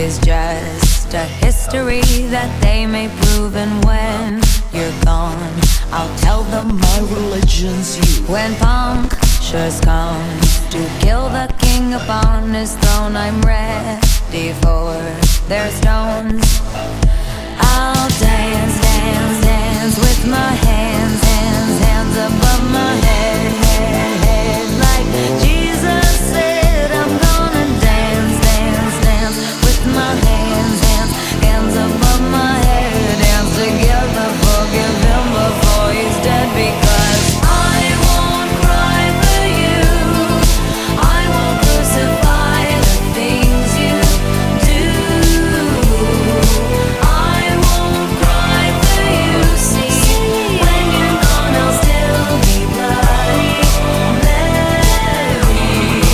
is just a history that they may prove. And when you're gone, I'll tell them my religion's you. When punctures come to kill the king upon his throne, I'm ready for their stones. I'll dance, dance, dance with my hands, hands, hands above my head, head, head. Like Jesus said, I'm gonna dance, dance, dance with my hands, hands, hands above my head. Dance together, forgive him before he's dead. Because I won't cry for you, I won't crucify the things you do. I won't cry for you, see, when you're gone I'll still be bloody Mary.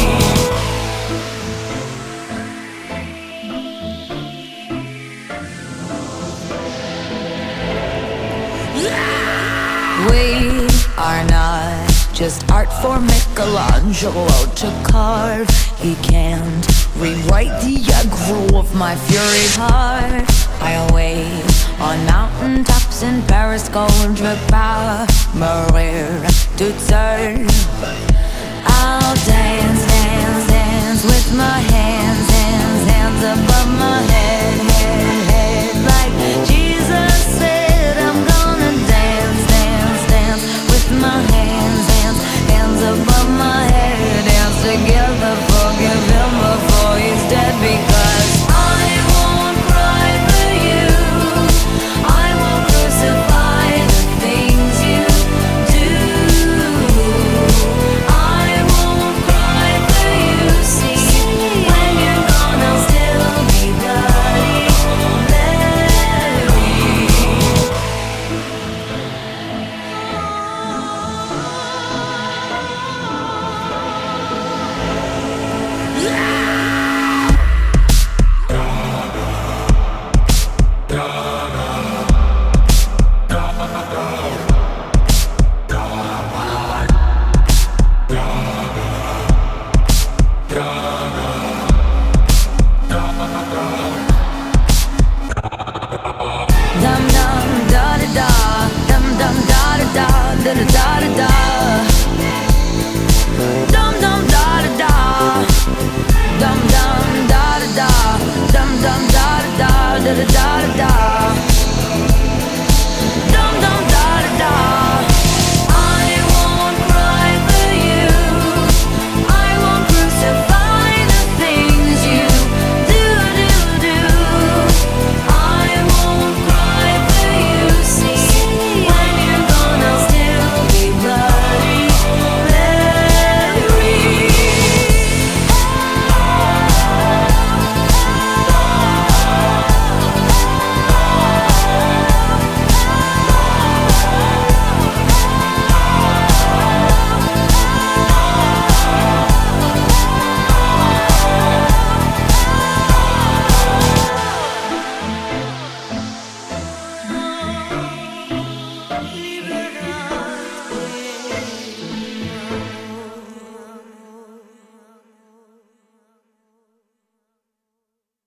We are not just art for Michelangelo to carve. He can't rewrite the aggro of my fury heart. I'll wait on mountain tops in Paris, gold, Maria to turn.